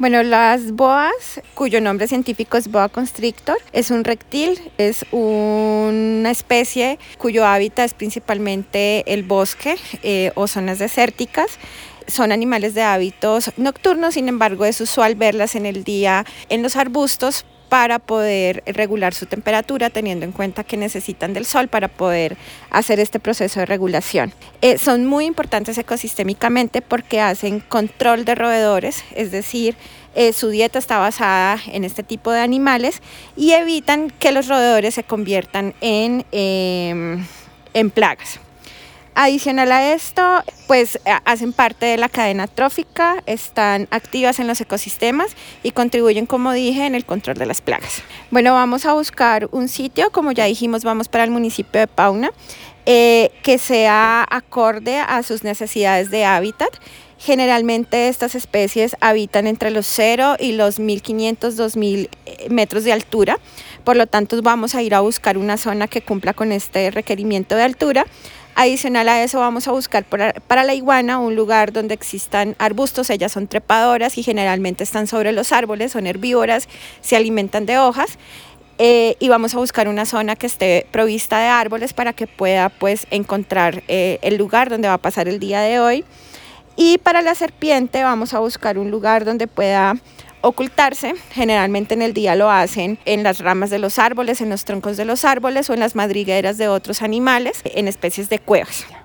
Bueno, las boas, cuyo nombre científico es boa constrictor, es un reptil, es una especie cuyo hábitat es principalmente el bosque o zonas desérticas. Son animales de hábitos nocturnos, sin embargo es usual verlas en el día en los arbustos para poder regular su temperatura, teniendo en cuenta que necesitan del sol para poder hacer este proceso de regulación. Son muy importantes ecosistémicamente porque hacen control de roedores, es decir, su dieta está basada en este tipo de animales y evitan que los roedores se conviertan en plagas. Adicional a esto, pues hacen parte de la cadena trófica, están activas en los ecosistemas y contribuyen, como dije, en el control de las plagas. Bueno, vamos a buscar un sitio, como ya dijimos, vamos para el municipio de Pauna, que sea acorde a sus necesidades de hábitat. Generalmente estas especies habitan entre los 0 y los 1500, 2000 metros de altura, por lo tanto vamos a ir a buscar una zona que cumpla con este requerimiento de altura. Adicional a eso vamos a buscar para la iguana un lugar donde existan arbustos. Ellas son trepadoras y generalmente están sobre los árboles, son herbívoras, se alimentan de hojas. Y vamos a buscar una zona que esté provista de árboles para que pueda pues encontrar el lugar donde va a pasar el día de hoy. Y para la serpiente vamos a buscar un lugar donde pueda ocultarse. Generalmente en el día lo hacen en las ramas de los árboles, en los troncos de los árboles o en las madrigueras de otros animales, en especies de cuevas.